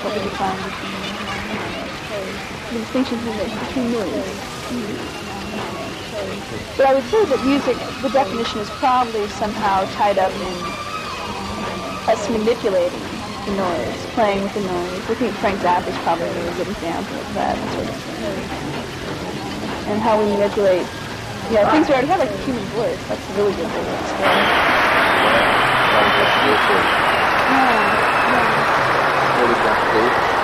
what we define the distinction between noise. But I would say that music, the definition is probably somehow tied up in us manipulating the noise, playing with the noise. I think Frank Zappa is probably a really good example of that sort of thing. And how we manipulate, things we already have, like the human voice. That's a really good way to explain. What is that?